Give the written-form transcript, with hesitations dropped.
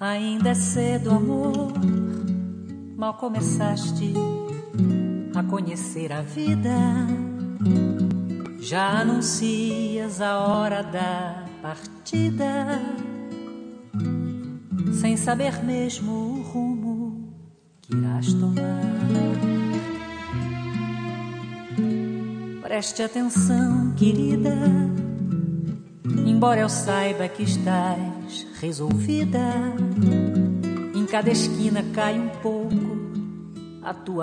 Ainda é cedo, amor, mal começaste a conhecer a vida, já anuncias a hora da partida, sem saber mesmo o rumo que irás tomar. Preste atenção, querida, embora eu saiba que estás resolvida, em cada esquina cai um pouco a tua